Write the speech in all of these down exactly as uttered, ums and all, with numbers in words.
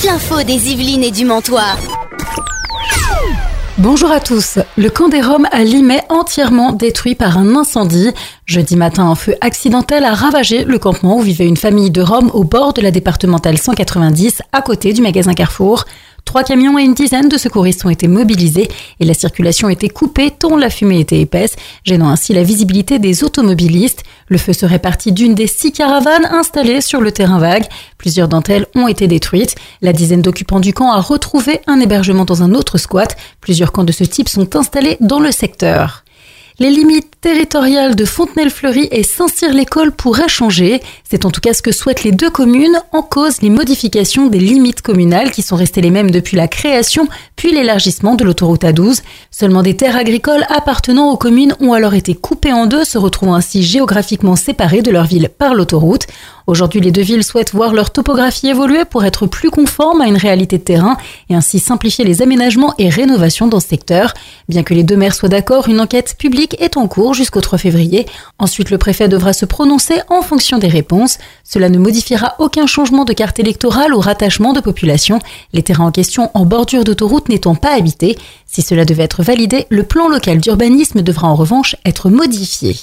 toute l'info des Yvelines et du Mantois. Bonjour à tous. Le camp des Roms à Limay entièrement détruit par un incendie. Jeudi matin, un feu accidentel a ravagé le campement où vivait une famille de Roms au bord de la départementale cent quatre-vingt-dix, à côté du magasin Carrefour. Trois camions et une dizaine de secouristes ont été mobilisés et la circulation était coupée tant la fumée était épaisse, gênant ainsi la visibilité des automobilistes. Le feu serait parti d'une des six caravanes installées sur le terrain vague. Plusieurs d'entre elles ont été détruites. La dizaine d'occupants du camp a retrouvé un hébergement dans un autre squat. Plusieurs camps de ce type sont installés dans le secteur. Les limites territoriales de Fontenay-le-Fleury et Saint-Cyr-l'École pourraient changer. C'est en tout cas ce que souhaitent les deux communes. En cause, les modifications des limites communales qui sont restées les mêmes depuis la création puis l'élargissement de l'autoroute A douze. Seulement des terres agricoles appartenant aux communes ont alors été coupées en deux, se retrouvant ainsi géographiquement séparées de leur ville par l'autoroute. Aujourd'hui, les deux villes souhaitent voir leur topographie évoluer pour être plus conforme à une réalité de terrain et ainsi simplifier les aménagements et rénovations dans ce secteur. Bien que les deux maires soient d'accord, une enquête publique est en cours jusqu'au trois février. Ensuite, le préfet devra se prononcer en fonction des réponses. Cela ne modifiera aucun changement de carte électorale ou rattachement de population, les terrains en question en bordure d'autoroute n'étant pas habités. Si cela devait être validé, le plan local d'urbanisme devra en revanche être modifié.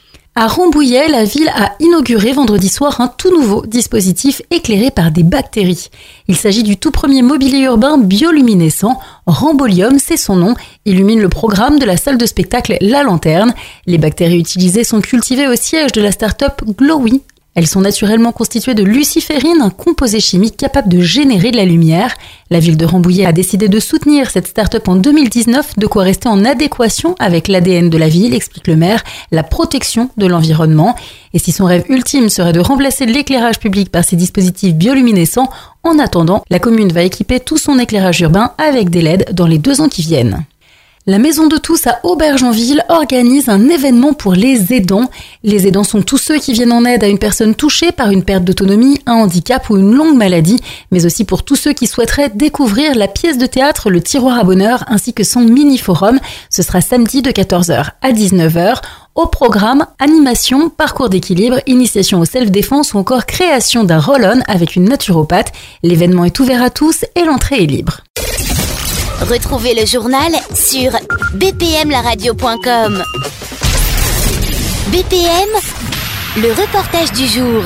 À Rambouillet, la ville a inauguré vendredi soir un tout nouveau dispositif éclairé par des bactéries. Il s'agit du tout premier mobilier urbain bioluminescent. Rambolium, c'est son nom, illumine le programme de la salle de spectacle La Lanterne. Les bactéries utilisées sont cultivées au siège de la start-up Glowy. Elles sont naturellement constituées de luciférine, un composé chimique capable de générer de la lumière. La ville de Rambouillet a décidé de soutenir cette start-up en deux mille dix-neuf, de quoi rester en adéquation avec l'A D N de la ville, explique le maire, la protection de l'environnement. Et si son rêve ultime serait de remplacer l'éclairage public par ces dispositifs bioluminescents, en attendant, la commune va équiper tout son éclairage urbain avec des L E D dans les deux ans qui viennent. La Maison de Tous à Aubergenville organise un événement pour les aidants. Les aidants sont tous ceux qui viennent en aide à une personne touchée par une perte d'autonomie, un handicap ou une longue maladie, mais aussi pour tous ceux qui souhaiteraient découvrir la pièce de théâtre Le Tiroir à Bonheur ainsi que son mini-forum. Ce sera samedi de quatorze heures à dix-neuf heures. Au programme, animation, parcours d'équilibre, initiation au self-défense ou encore création d'un roll-on avec une naturopathe. L'événement est ouvert à tous et l'entrée est libre. Retrouvez le journal sur b p m la radio point com. B P M, le reportage du jour.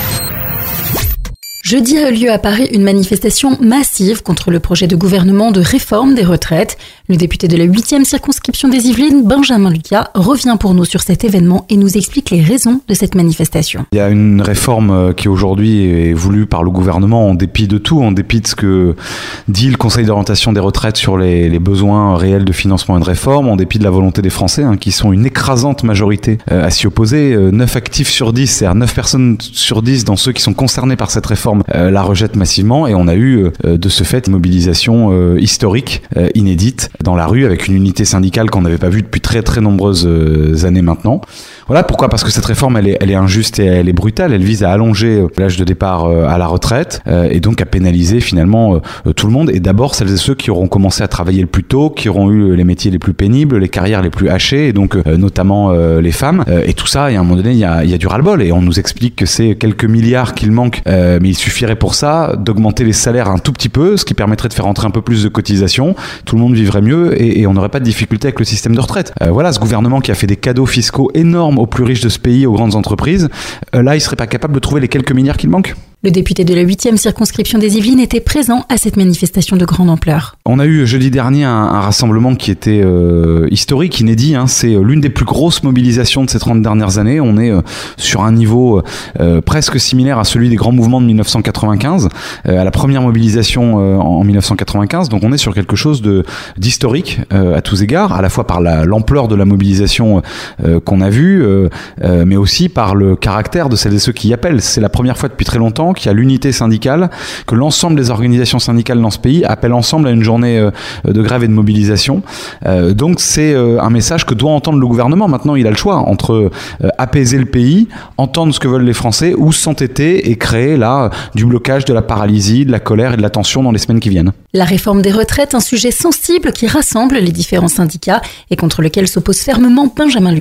Jeudi a eu lieu à Paris une manifestation massive contre le projet de gouvernement de réforme des retraites. Le député de la huitième circonscription des Yvelines, Benjamin Lucas, revient pour nous sur cet événement et nous explique les raisons de cette manifestation. Il y a une réforme qui aujourd'hui est voulue par le gouvernement en dépit de tout, en dépit de ce que dit le Conseil d'orientation des retraites sur les, les besoins réels de financement et de réforme, en dépit de la volonté des Français, hein, qui sont une écrasante majorité euh, à s'y opposer. Euh, neuf actifs sur dix, c'est-à-dire neuf personnes sur dix dans ceux qui sont concernés par cette réforme, Euh, la rejette massivement et on a eu euh, de ce fait une mobilisation euh, historique, euh, inédite dans la rue avec une unité syndicale qu'on n'avait pas vue depuis très très nombreuses euh, années maintenant. Voilà pourquoi, parce que cette réforme elle est, elle est injuste et elle est brutale, elle vise à allonger euh, l'âge de départ euh, à la retraite euh, et donc à pénaliser finalement euh, tout le monde et d'abord celles et ceux qui auront commencé à travailler le plus tôt, qui auront eu les métiers les plus pénibles, les carrières les plus hachées et donc euh, notamment euh, les femmes euh, et tout ça, et à un moment donné il y a, il y a du ras-le-bol et on nous explique que c'est quelques milliards qu'il manque euh, mais il suffirait pour ça d'augmenter les salaires un tout petit peu, ce qui permettrait de faire entrer un peu plus de cotisations, tout le monde vivrait mieux et, et on n'aurait pas de difficulté avec le système de retraite. Euh, voilà, ce gouvernement qui a fait des cadeaux fiscaux énormes aux plus riches de ce pays, aux grandes entreprises, euh, là il serait pas capable de trouver les quelques milliards qu'il manque. Le député de la huitième circonscription des Yvelines était présent à cette manifestation de grande ampleur. On a eu jeudi dernier un, un rassemblement qui était euh, historique, inédit. Hein. C'est l'une des plus grosses mobilisations de ces trente dernières années. On est euh, sur un niveau euh, presque similaire à celui des grands mouvements de dix-neuf cent quatre-vingt-quinze, euh, à la première mobilisation euh, en dix-neuf cent quatre-vingt-quinze. Donc on est sur quelque chose de, d'historique euh, à tous égards, à la fois par la, l'ampleur de la mobilisation euh, qu'on a vue, euh, euh, mais aussi par le caractère de celles et ceux qui y appellent. C'est la première fois depuis très longtemps qu'il y a l'unité syndicale, que l'ensemble des organisations syndicales dans ce pays appellent ensemble à une journée euh, de grève et de mobilisation. Euh, donc c'est euh, un message que doit entendre le gouvernement. Maintenant, il a le choix entre euh, apaiser le pays, entendre ce que veulent les Français, ou s'entêter et créer là du blocage, de la paralysie, de la colère et de la tension dans les semaines qui viennent. La réforme des retraites, un sujet sensible qui rassemble les différents syndicats et contre lequel s'oppose fermement Benjamin Lucas.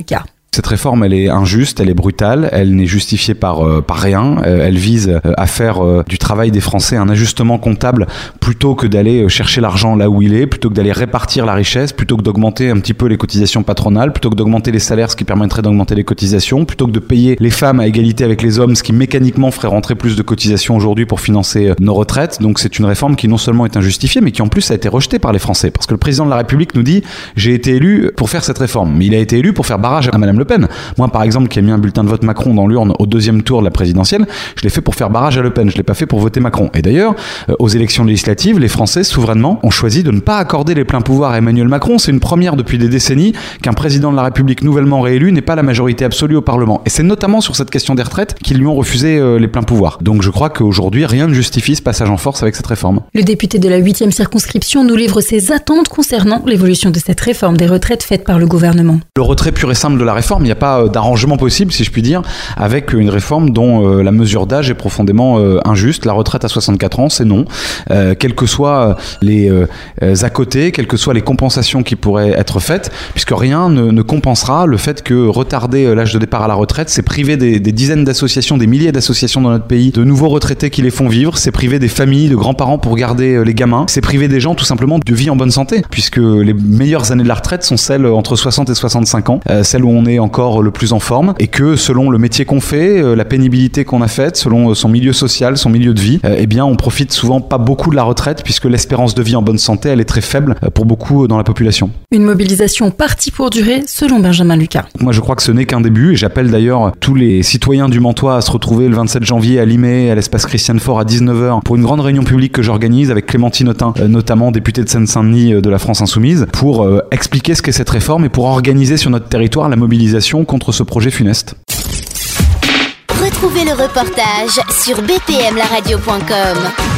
Cette réforme, elle est injuste, elle est brutale, elle n'est justifiée par, euh, par rien. Euh, elle vise euh, à faire euh, du travail des Français un ajustement comptable plutôt que d'aller euh, chercher l'argent là où il est, plutôt que d'aller répartir la richesse, plutôt que d'augmenter un petit peu les cotisations patronales, plutôt que d'augmenter les salaires, ce qui permettrait d'augmenter les cotisations, plutôt que de payer les femmes à égalité avec les hommes, ce qui mécaniquement ferait rentrer plus de cotisations aujourd'hui pour financer euh, nos retraites. Donc c'est une réforme qui non seulement est injustifiée, mais qui en plus a été rejetée par les Français. Parce que le président de la République nous dit « j'ai été élu pour faire cette réforme ». Mais il a été élu pour faire barrage à Madame Le Pen. Moi, par exemple, qui ai mis un bulletin de vote Macron dans l'urne au deuxième tour de la présidentielle, je l'ai fait pour faire barrage à Le Pen. Je l'ai pas fait pour voter Macron. Et d'ailleurs, euh, aux élections législatives, les Français, souverainement, ont choisi de ne pas accorder les pleins pouvoirs à Emmanuel Macron. C'est une première depuis des décennies qu'un président de la République nouvellement réélu n'ait pas la majorité absolue au Parlement. Et c'est notamment sur cette question des retraites qu'ils lui ont refusé euh, les pleins pouvoirs. Donc je crois qu'aujourd'hui, rien ne justifie ce passage en force avec cette réforme. Le député de la huitième circonscription nous livre ses attentes concernant l'évolution de cette réforme des retraites faite par le gouvernement. Le retrait pur et simple de la réforme, il n'y a pas d'arrangement possible, si je puis dire, avec une réforme dont euh, la mesure d'âge est profondément euh, injuste. La retraite à soixante-quatre ans, c'est non. Euh, quels que soient les euh, à côté, quelles que soient les compensations qui pourraient être faites, puisque rien ne, ne compensera le fait que retarder l'âge de départ à la retraite, c'est priver des, des dizaines d'associations, des milliers d'associations dans notre pays, de nouveaux retraités qui les font vivre, c'est priver des familles, de grands-parents pour garder les gamins, c'est priver des gens tout simplement de vie en bonne santé, puisque les meilleures années de la retraite sont celles entre soixante et soixante-cinq ans, euh, celles où on est encore le plus en forme, et que selon le métier qu'on fait, euh, la pénibilité qu'on a faite, selon son milieu social, son milieu de vie, euh, eh bien on profite souvent pas beaucoup de la retraite, puisque l'espérance de vie en bonne santé, elle est très faible euh, pour beaucoup dans la population. Une mobilisation partie pour durer, selon Benjamin Lucas. Moi je crois que ce n'est qu'un début, et j'appelle d'ailleurs tous les citoyens du Mantois à se retrouver le vingt-sept janvier à Limay, à l'espace Christiane Faure à dix-neuf heures, pour une grande réunion publique que j'organise avec Clémentine Autain, euh, notamment députée de Seine-Saint-Denis euh, de la France Insoumise, pour euh, expliquer ce qu'est cette réforme et pour organiser sur notre territoire la mobilisation contre ce projet funeste. Retrouvez le reportage sur b p m la radio point com.